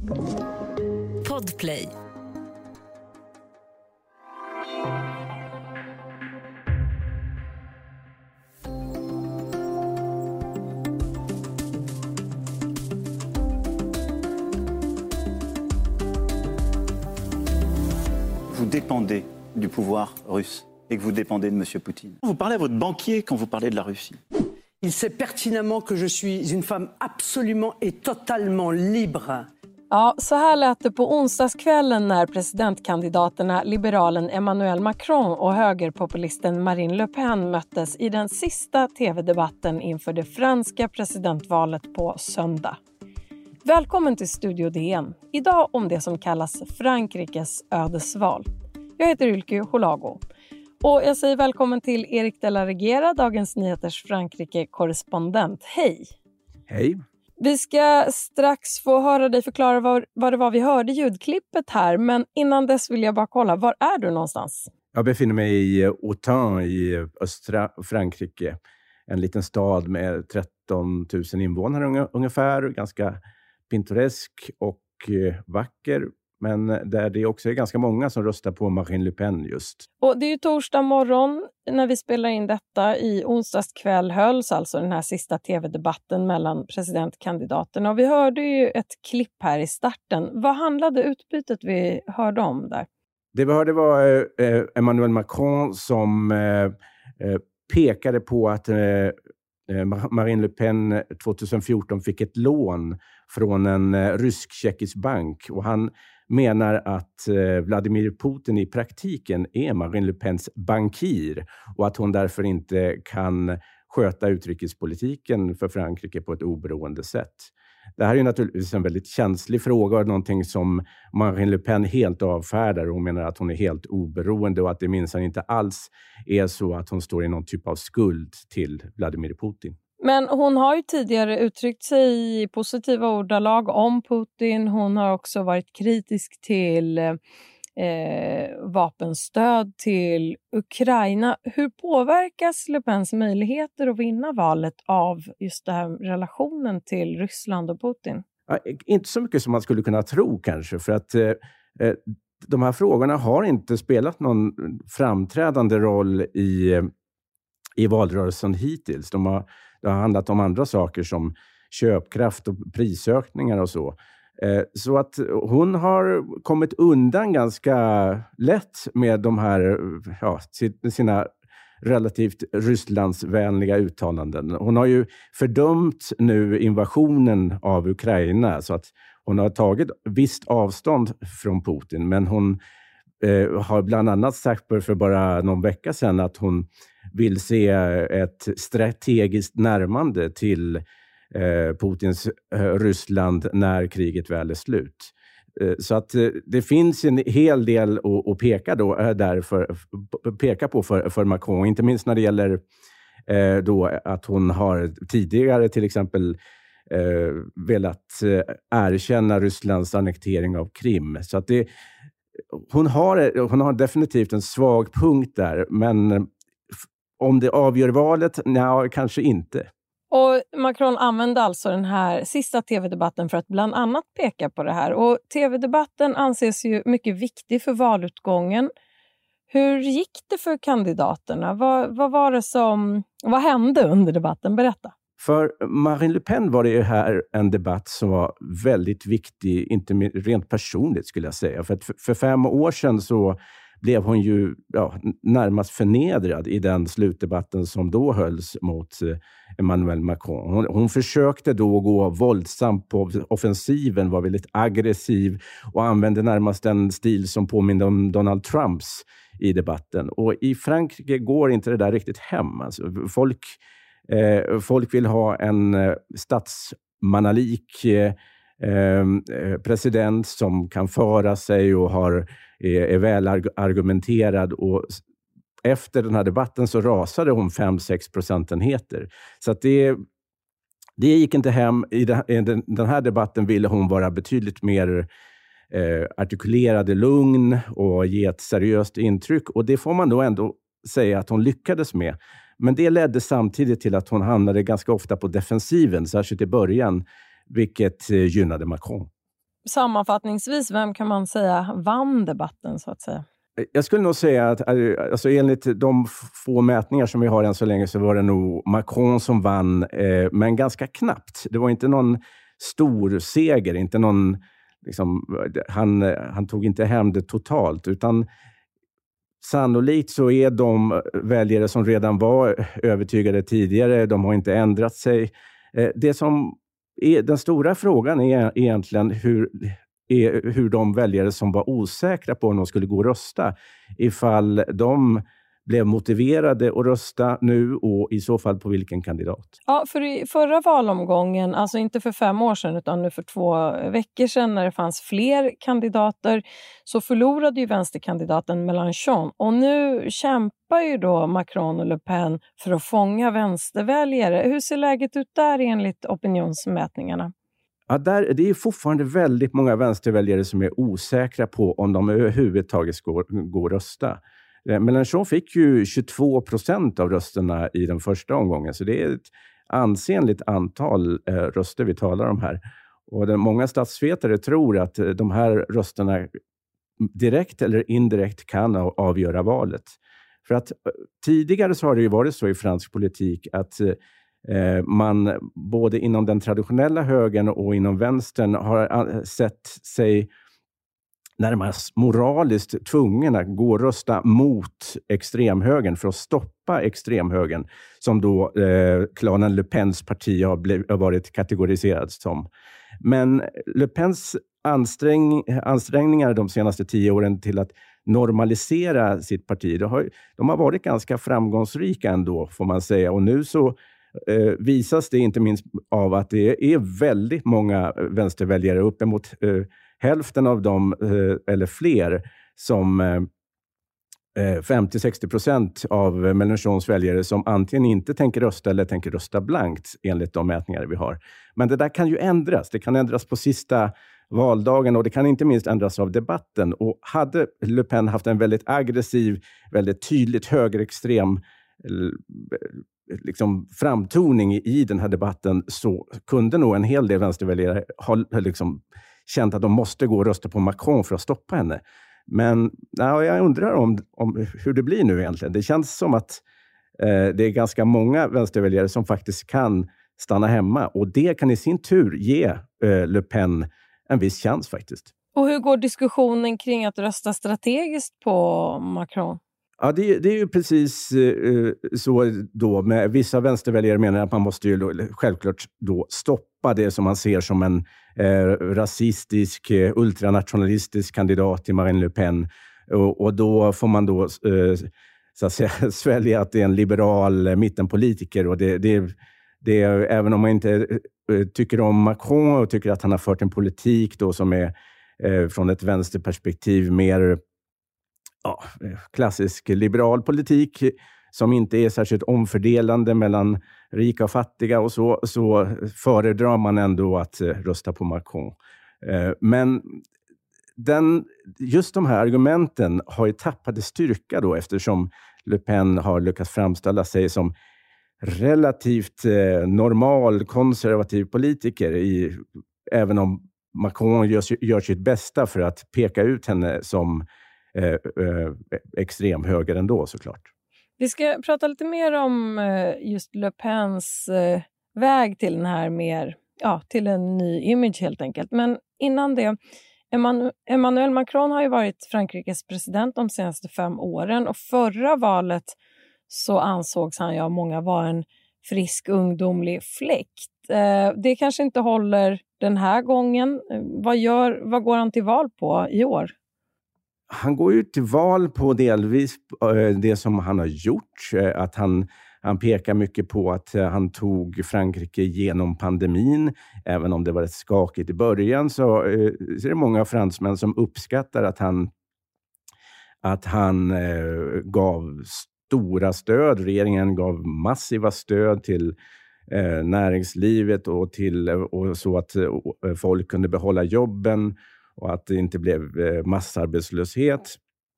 Podplay. Vous dépendez du pouvoir russe et que vous dépendez de M. Poutine. Vous parlez à votre banquier quand vous parlez de la Russie. Il sait pertinemment que je suis une femme absolument et totalement libre. Ja, så här lät det på onsdagskvällen när presidentkandidaterna liberalen Emmanuel Macron och högerpopulisten Marine Le Pen möttes i den sista tv-debatten inför det franska presidentvalet på söndag. Välkommen till Studio DN. Idag om det som kallas Frankrikes ödesval. Jag heter Ylke Holago. Och jag säger välkommen till Erik de la Regera, Dagens Nyheters Frankrike-korrespondent. Hej! Hej! Vi ska strax få höra dig förklara vad det var vi hörde i ljudklippet här. Men innan dess vill jag bara kolla, var är du någonstans? Jag befinner mig i Autun i östra Frankrike. En liten stad med 13 000 invånare ungefär. Ganska pintoresk och vacker. Men där det också är ganska många som röstar på Marine Le Pen just. Och det är ju torsdag morgon när vi spelar in detta. I onsdagskväll hölls alltså den här sista tv-debatten mellan presidentkandidaterna. Och vi hörde ju ett klipp här i starten. Vad handlade utbytet vi hörde om där? Det vi hörde var Emmanuel Macron som pekade på att Marine Le Pen 2014 fick ett lån från en rysk-tjeckisk bank. Och han menar att Vladimir Putin i praktiken är Marine Le Pens bankir och att hon därför inte kan sköta utrikespolitiken för Frankrike på ett oberoende sätt. Det här är naturligtvis en väldigt känslig fråga och någonting som Marine Le Pen helt avfärdar. Hon menar att hon är helt oberoende och att det minsann inte alls är så att hon står i någon typ av skuld till Vladimir Putin. Men hon har ju tidigare uttryckt sig i positiva ordalag om Putin. Hon har också varit kritisk till vapenstöd till Ukraina. Hur påverkas Le Pens möjligheter att vinna valet av just den här relationen till Ryssland och Putin? Ja, inte så mycket som man skulle kunna tro kanske, för att de här frågorna har inte spelat någon framträdande roll i valrörelsen hittills. Det har handlat om andra saker som köpkraft och prisökningar och så. Så att hon har kommit undan ganska lätt med de här, sina relativt Rysslandsvänliga uttalanden. Hon har ju fördömt nu invasionen av Ukraina, så att hon har tagit visst avstånd från Putin. Men hon har bland annat sagt för bara någon vecka sedan att hon vill se ett strategiskt närmande till Putins Ryssland när kriget väl är slut. Så att det finns en hel del att peka på för Macron, inte minst när det gäller då att hon har tidigare till exempel velat erkänna Rysslands annektering av Krim. Så att hon har definitivt en svag punkt där, men om det avgör valet, nej, kanske inte. Och Macron använde alltså den här sista tv-debatten för att bland annat peka på det här. Och tv-debatten anses ju mycket viktig för valutgången. Hur gick det för kandidaterna? Vad hände under debatten? Berätta. För Marine Le Pen var det ju här en debatt som var väldigt viktig, inte rent personligt skulle jag säga. För 5 år sedan så blev hon ju närmast förnedrad i den slutdebatten som då hölls mot Emmanuel Macron. Hon försökte då gå våldsamt på offensiven, var väldigt aggressiv och använde närmast en stil som påminner om Donald Trumps i debatten. Och i Frankrike går inte det där riktigt hem. Alltså, folk vill ha en statsmannalik president som kan föra sig och är väl argumenterad, och efter den här debatten så rasade hon 5-6 procentenheter. Så att det gick inte hem. I den här debatten ville hon vara betydligt mer artikulerad, lugn och ge ett seriöst intryck, och det får man då ändå säga att hon lyckades med. Men det ledde samtidigt till att hon hamnade ganska ofta på defensiven, särskilt i början, vilket gynnade Macron. sammanfattningsvis, vem kan man säga vann debatten så att säga? Jag skulle nog säga att alltså enligt de få mätningar som vi har än så länge så var det nog Macron som vann, men ganska knappt. Det var inte någon stor seger, inte någon, liksom, han tog inte hem det totalt, utan sannolikt så är de väljare som redan var övertygade tidigare, de har inte ändrat sig. Det som är den stora frågan är egentligen hur de väljare som var osäkra på om de skulle gå och rösta, ifall de blev motiverade att rösta nu och i så fall på vilken kandidat. Ja, för i förra valomgången, alltså inte för 5 år sedan utan nu för 2 veckor sedan när det fanns fler kandidater, så förlorade ju vänsterkandidaten Mélenchon. Och nu kämpar ju då Macron och Le Pen för att fånga vänsterväljare. Hur ser läget ut där enligt opinionsmätningarna? Ja, det är fortfarande väldigt många vänsterväljare som är osäkra på om de överhuvudtaget ska gå och rösta. Mélenchon fick ju 22% av rösterna i den första omgången, så det är ett ansenligt antal röster vi talar om här. Och många statsvetare tror att de här rösterna direkt eller indirekt kan avgöra valet. För att tidigare så har det ju varit så i fransk politik att man både inom den traditionella högern och inom vänstern har sett sig närmast moraliskt tvungen att gå och rösta mot extremhögern för att stoppa extremhögern som då klanen Le Pens parti har varit kategoriserad som. Men Le Pens ansträngningar de senaste 10 åren till att normalisera sitt parti, de har varit ganska framgångsrika ändå får man säga, och nu så visas det inte minst av att det är väldigt många vänsterväljare, uppemot hälften av dem eller fler, som 50-60% av Mélenchons väljare som antingen inte tänker rösta eller tänker rösta blankt enligt de mätningar vi har. Men det där kan ju ändras. Det kan ändras på sista valdagen och det kan inte minst ändras av debatten. Och hade Le Pen haft en väldigt aggressiv, väldigt tydligt högerextrem liksom framtoning i den här debatten, så kunde nog en hel del vänsterväljare ha liksom känt att de måste gå och rösta på Macron för att stoppa henne. Men jag undrar om hur det blir nu egentligen. Det känns som att det är ganska många vänsterväljare som faktiskt kan stanna hemma, och det kan i sin tur ge Le Pen en viss chans faktiskt. Och hur går diskussionen kring att rösta strategiskt på Macron? Ja, det är ju precis så då. Med vissa vänsterväljare menar att man måste ju självklart då stoppa det som man ser som en rasistisk, ultranationalistisk kandidat till Marine Le Pen. Och då får man då så att säga svälja att det är en liberal mittenpolitiker. Och det är, även om man inte tycker om Macron och tycker att han har fört en politik då som är från ett vänsterperspektiv mer klassisk liberal politik som inte är särskilt omfördelande mellan rika och fattiga och så föredrar man ändå att rösta på Macron. Men just de här argumenten har ju tappat styrka då, eftersom Le Pen har lyckats framställa sig som relativt normal konservativ politiker, även om Macron gör sitt bästa för att peka ut henne som extremhöger ändå såklart. Vi ska prata lite mer om just Le Pens väg till den här till en ny image helt enkelt. Men innan det, Emmanuel Macron har ju varit Frankrikes president de senaste 5 åren, och förra valet så ansågs han av många vara en frisk ungdomlig fläkt. Det kanske inte håller den här gången. Vad går han till val på i år? Han går ju till val på delvis det som han har gjort. Att han pekar mycket på att han tog Frankrike genom pandemin. Även om det var rätt skakigt i början så är det många fransmän som uppskattar att han gav stora stöd. Regeringen gav massiva stöd till näringslivet och så att folk kunde behålla jobben. Och att det inte blev massarbetslöshet.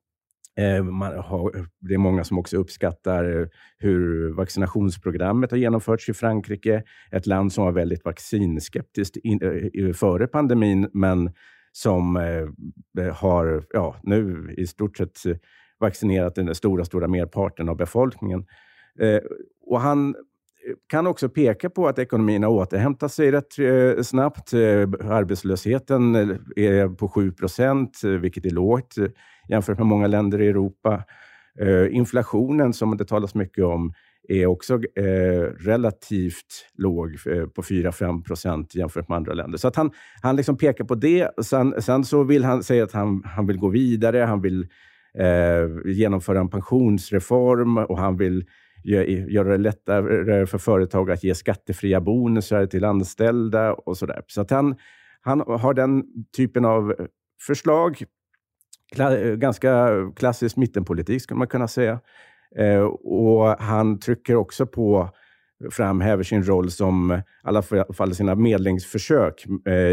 Det är många som också uppskattar hur vaccinationsprogrammet har genomförts i Frankrike. Ett land som var väldigt vaccinskeptiskt före pandemin, men som har nu i stort sett vaccinerat den stora merparten av befolkningen. Och han kan också peka på att ekonomin har återhämtat sig rätt snabbt. Arbetslösheten är på 7%, vilket är lågt jämfört med många länder i Europa. Inflationen, som det talas mycket om, är också relativt låg på 4-5% jämfört med andra länder. Så att han liksom pekar på det. Sen så vill han säga att han vill gå vidare. Han vill genomföra en pensionsreform och han vill göra det lättare för företag att ge skattefria bonusar till anställda och sådär. Så att han har den typen av förslag. Ganska klassisk mittenpolitik skulle man kunna säga. Och han trycker också framhäver sin roll som i alla fall sina medlingsförsök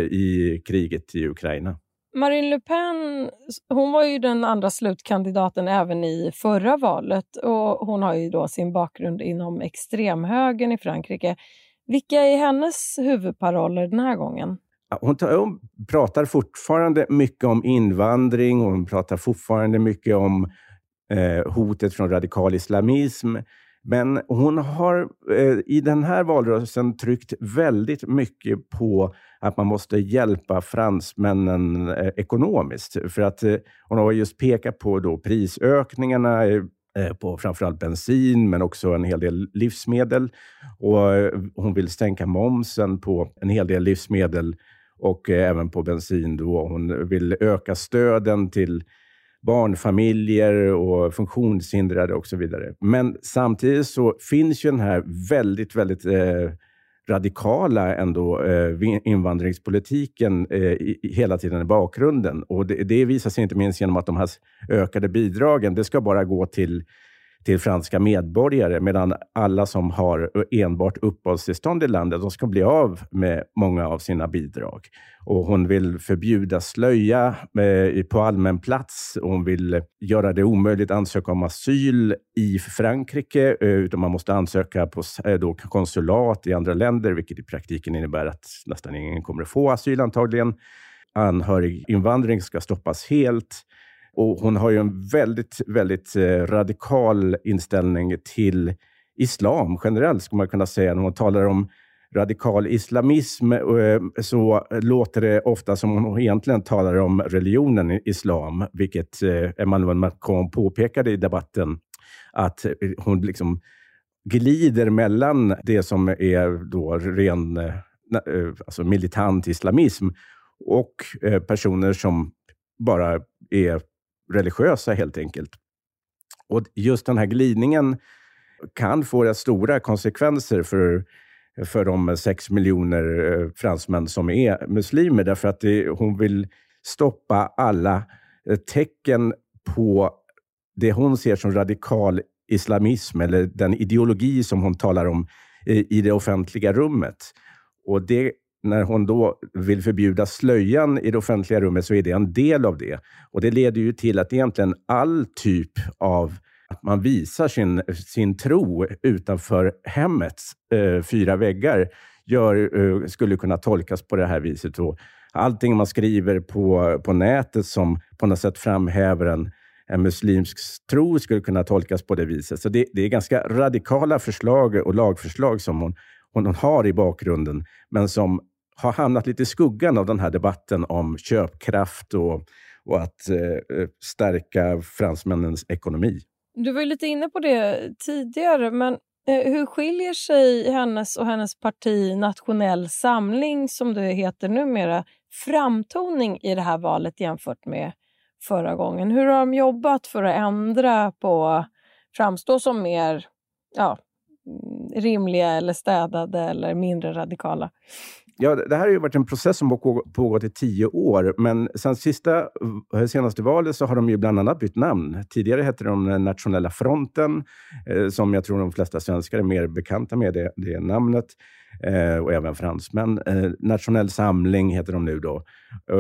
i kriget i Ukraina. Marine Le Pen, hon var ju den andra slutkandidaten även i förra valet och hon har ju då sin bakgrund inom extremhögern i Frankrike. Vilka är hennes huvudparoller den här gången? Hon pratar fortfarande mycket om invandring, hon pratar fortfarande mycket om hotet från radikal islamism. Men hon har i den här valrörelsen tryckt väldigt mycket på att man måste hjälpa fransmännen ekonomiskt. För att hon har just pekat på då prisökningarna på framförallt bensin men också en hel del livsmedel. Och hon vill sänka momsen på en hel del livsmedel och även på bensin då. Hon vill öka stöden till barnfamiljer och funktionshindrade och så vidare. Men samtidigt så finns ju den här väldigt, väldigt radikala ändå invandringspolitiken hela tiden i bakgrunden. Och det visar sig inte minst genom att de här ökade bidragen, det ska bara gå till franska medborgare, medan alla som har enbart uppehållstillstånd i landet, de ska bli av med många av sina bidrag. Och hon vill förbjuda slöja på allmän plats. Hon vill göra det omöjligt att ansöka om asyl i Frankrike, utan man måste ansöka på konsulat i andra länder, vilket i praktiken innebär att nästan ingen kommer att få asyl antagligen. Anhöriginvandring ska stoppas helt. Och hon har ju en väldigt, väldigt radikal inställning till islam generellt, skulle man kunna säga. När hon talar om radikal islamism så låter det ofta som hon egentligen talar om religionen islam, vilket Emmanuel Macron påpekade i debatten, att hon liksom glider mellan det som är då ren alltså militant islamism och personer som bara är religiösa helt enkelt. Och just den här glidningen kan få rätt stora konsekvenser för de 6 miljoner fransmän som är muslimer, därför att hon vill stoppa alla tecken på det hon ser som radikal islamism eller den ideologi som hon talar om i det offentliga rummet. Och det, när hon då vill förbjuda slöjan i det offentliga rummet, så är det en del av det. Och det leder ju till att egentligen all typ av att man visar sin tro utanför hemmets 4 väggar skulle kunna tolkas på det här viset. Och allting man skriver på nätet som på något sätt framhäver en muslimsk tro skulle kunna tolkas på det viset. Så det är ganska radikala förslag och lagförslag som hon har i bakgrunden, men som har hamnat lite i skuggan av den här debatten om köpkraft och att stärka fransmännens ekonomi. Du var ju lite inne på det tidigare, men hur skiljer sig hennes och hennes parti Nationell samling, som det heter numera, framtoning i det här valet jämfört med förra gången? Hur har de jobbat för att ändra på, framstå som mer rimliga eller städade eller mindre radikala? Ja, det här har ju varit en process som har pågått i 10 år. Men sen senaste valet så har de ju bland annat bytt namn. Tidigare hette de Nationella fronten, som jag tror de flesta svenskar är mer bekanta med det namnet. Och även fransmän. Nationell samling heter de nu då.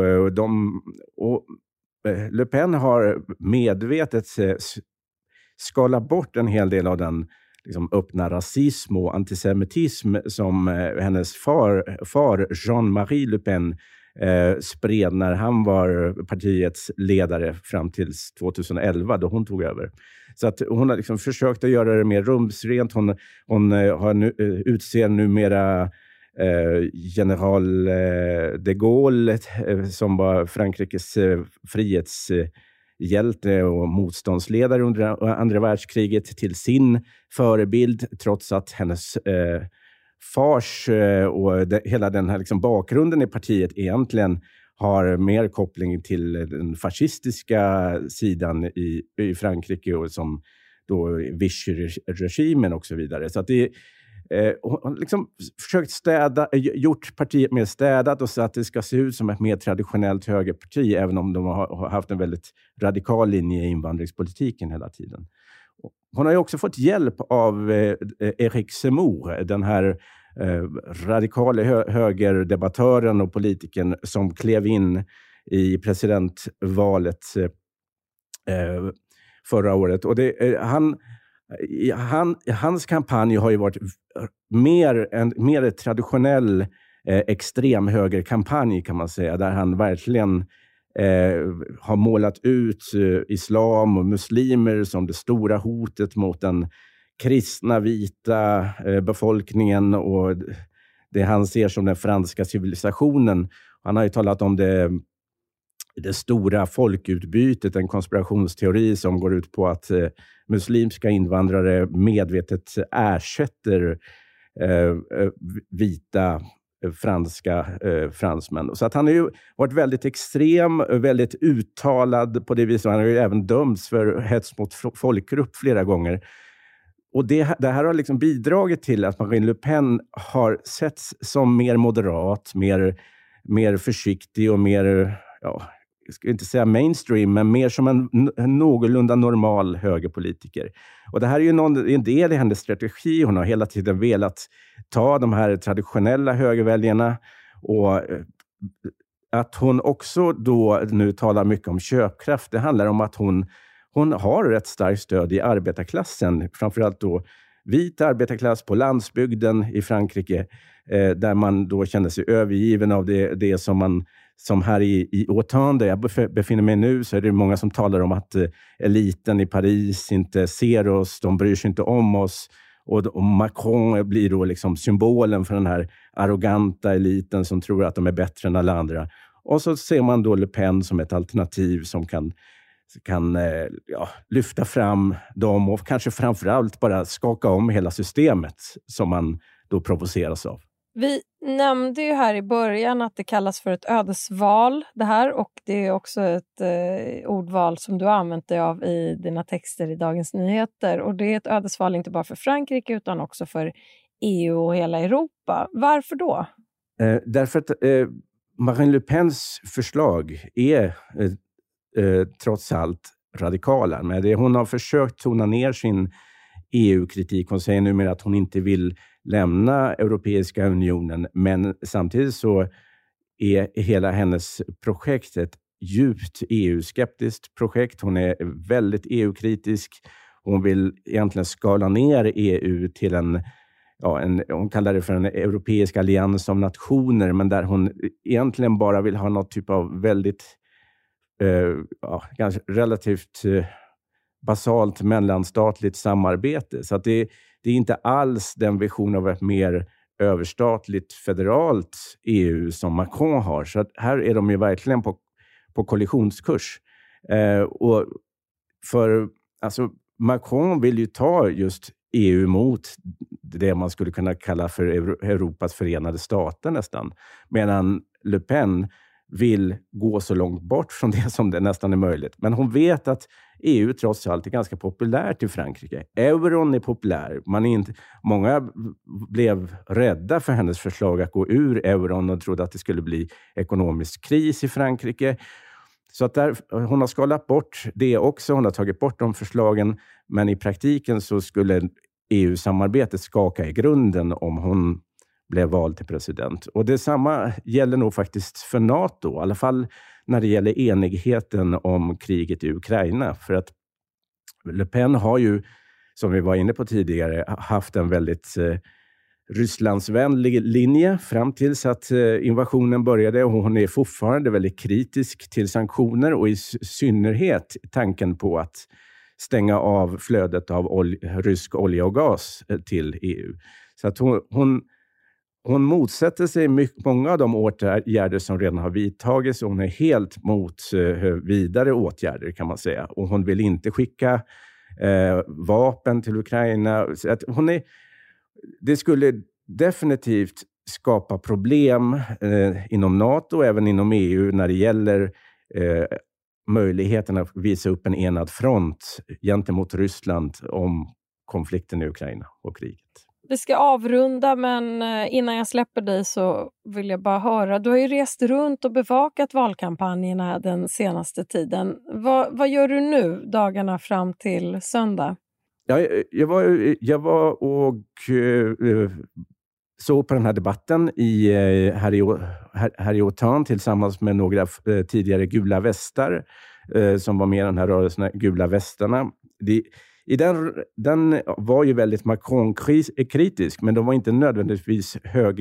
Le Pen har medvetet skalat bort en hel del av den liksom öppna rasism och antisemitism som hennes far Jean-Marie Le Pen spred när han var partiets ledare fram till 2011 då hon tog över. Så att hon har liksom försökt att göra det mer rumsrent. Hon utser numera general de Gaulle som var Frankrikes frihetshjälte och motståndsledare under andra världskriget till sin förebild, trots att hennes fars och hela den här liksom bakgrunden i partiet egentligen har mer koppling till den fascistiska sidan i Frankrike och som då Vichy-regimen och så vidare. Så att det hon liksom försökt gjort partiet mer städat och så att det ska se ut som ett mer traditionellt högerparti, även om de har haft en väldigt radikal linje i invandringspolitiken hela tiden. Hon har ju också fått hjälp av Éric Zemmour, den här radikala högerdebattören och politikern som klev in i presidentvalet förra året. Och hans kampanj har ju varit mer traditionell extremhögerkampanj kan man säga, där han verkligen har målat ut islam och muslimer som det stora hotet mot den kristna vita befolkningen och det han ser som den franska civilisationen. Han har ju talat om det stora folkutbytet, en konspirationsteori som går ut på att muslimska invandrare medvetet ersätter vita fransmän. Så att han har ju varit väldigt extrem, väldigt uttalad på det viset. Han har ju även dömts för hets mot folkgrupp flera gånger. Och det här har liksom bidragit till att Marine Le Pen har setts som mer moderat, mer försiktig och mer, jag ska inte säga mainstream, men mer som en någorlunda normal högerpolitiker. Och det här är ju en del i hennes strategi. Hon har hela tiden velat ta de här traditionella högerväljarna, och att hon också då nu talar mycket om köpkraft. Det handlar om att hon har rätt starkt stöd i arbetarklassen, framförallt då vit arbetarklass på landsbygden i Frankrike, där man då känner sig övergiven av det som här i Autun, där jag befinner mig nu, så är det många som talar om att eliten i Paris inte ser oss, de bryr sig inte om oss. Och Macron blir då liksom symbolen för den här arroganta eliten som tror att de är bättre än alla andra. Och så ser man då Le Pen som ett alternativ som kan lyfta fram dem och kanske framförallt bara skaka om hela systemet som man då provoceras av. Vi nämnde ju här i början att det kallas för ett ödesval det här, och det är också ett ordval som du har använt dig av i dina texter i Dagens Nyheter, och det är ett ödesval inte bara för Frankrike utan också för EU och hela Europa. Varför då? Därför att Marine Le Pens förslag är trots allt radikala. Men hon har försökt tona ner sin EU-kritik. Hon säger numera att hon inte vill lämna Europeiska unionen, men samtidigt så är hela hennes projekt ett djupt EU-skeptiskt projekt. Hon är väldigt EU-kritisk. Hon vill egentligen skala ner EU till hon kallar det för en europeisk allians av nationer, men där hon egentligen bara vill ha något typ av väldigt ganska relativt basalt mellanstatligt samarbete. Så att det är inte alls den vision av ett mer överstatligt federalt EU som Macron har. Så att här är de ju verkligen på kollisionskurs. Och alltså Macron vill ju ta just EU mot det man skulle kunna kalla för Europas förenade stater nästan. Medan Le Pen vill gå så långt bort från det som det nästan är möjligt. Men hon vet att EU trots allt är ganska populärt i Frankrike. Euron är populär. Många blev rädda för hennes förslag att gå ur euron och trodde att det skulle bli ekonomisk kris i Frankrike. Så att hon har skalat bort det också. Hon har tagit bort de förslagen. Men i praktiken så skulle EU-samarbetet skaka i grunden om hon blev vald till president. Och detsamma gäller nog faktiskt för NATO. I alla fall när det gäller enigheten om kriget i Ukraina. För att Le Pen har ju, som vi var inne på tidigare, haft en väldigt Rysslandsvänlig linje fram tills att invasionen började, och hon är fortfarande väldigt kritisk till sanktioner och i synnerhet tanken på att stänga av flödet av rysk olja och gas till EU. Så att hon motsätter sig många av de åtgärder som redan har vidtagits, och hon är helt mot vidare åtgärder kan man säga. Och hon vill inte skicka vapen till Ukraina. Så att det skulle definitivt skapa problem inom NATO och även inom EU när det gäller möjligheten att visa upp en enad front gentemot Ryssland om konflikten i Ukraina och kriget. Vi ska avrunda, men innan jag släpper dig så vill jag bara höra. Du har ju rest runt och bevakat valkampanjerna den senaste tiden. Vad gör du nu dagarna fram till söndag? Ja, jag var och såg på den här debatten här i Autun tillsammans med några tidigare gula västar som var med i den här rörelsen, gula västarna. Den var ju väldigt Macron-kritisk, men de var inte nödvändigtvis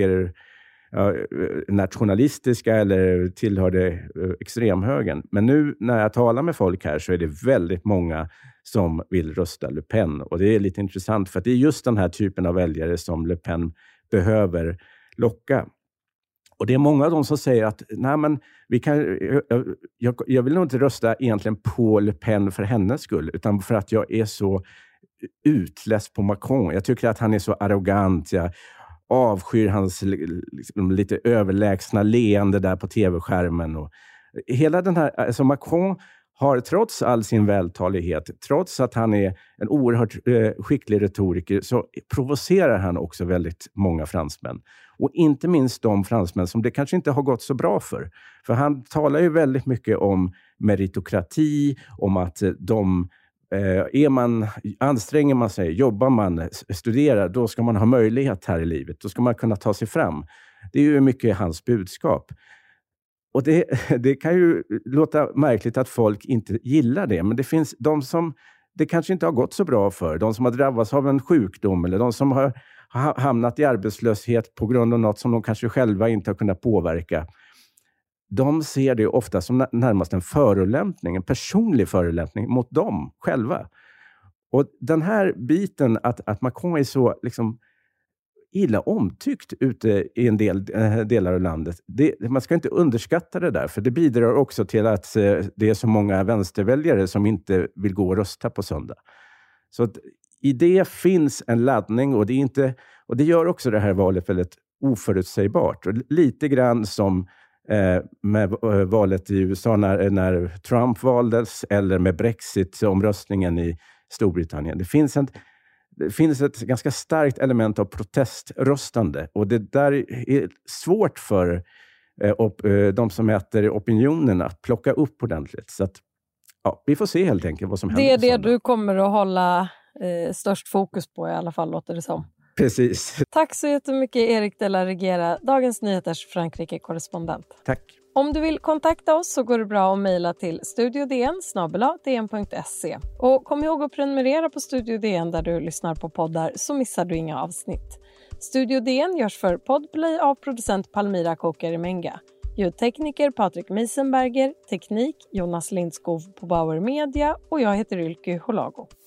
nationalistiska eller tillhörde extremhögern. Men nu när jag talar med folk här så är det väldigt många som vill rösta Le Pen. Och det är lite intressant för att det är just den här typen av väljare som Le Pen behöver locka. Och det är många av dem som säger att nej, men jag vill nog inte rösta egentligen på Le Pen för hennes skull, utan för att jag är så utläst på Macron. Jag tycker att han är så arrogant. Jag avskyr hans liksom, lite överlägsna leende där på tv-skärmen. Och hela den här, alltså Macron har trots all sin vältalighet, trots att han är en oerhört skicklig retoriker, så provocerar han också väldigt många fransmän. Och inte minst de fransmän som det kanske inte har gått så bra för. För han talar ju väldigt mycket om meritokrati, om att anstränger man sig, jobbar man, studerar, då ska man ha möjlighet här i livet. Då ska man kunna ta sig fram. Det är ju mycket hans budskap. Och det kan ju låta märkligt att folk inte gillar det. Men det finns de som det kanske inte har gått så bra för. De som har drabbats av en sjukdom eller de som har hamnat i arbetslöshet på grund av något som de kanske själva inte har kunnat påverka. De ser det ofta som närmast en förolämpning, en personlig förolämpning mot dem själva. Och den här biten att Macron är så liksom illa omtyckt ute i en del delar av landet. Man ska inte underskatta det där, för det bidrar också till att det är så många vänsterväljare som inte vill gå och rösta på söndag. Så att i det finns en laddning, och det gör också det här valet väldigt oförutsägbart. Och lite grann som med valet i USA när Trump valdes, eller med Brexit-omröstningen i Storbritannien. Det finns ett ganska starkt element av proteströstande, och det där är svårt för de som mäter opinionen att plocka upp ordentligt. Så att, vi får se helt enkelt vad som händer. Det är det du kommer att hålla störst fokus på i alla fall, låter det som. Precis. Tack så jättemycket, Erik de la Regera, Dagens Nyheters Frankrike-korrespondent. Tack. Om du vill kontakta oss så går det bra att mejla till studiodn@dn.se. Och kom ihåg att prenumerera på Studio DN där du lyssnar på poddar, så missar du inga avsnitt. Studio DN görs för Podplay av producent Palmira Kokarimenga. Ljudtekniker Patrik Meisenberger, teknik Jonas Lindskov på Bauer Media, och jag heter Ylke Holago.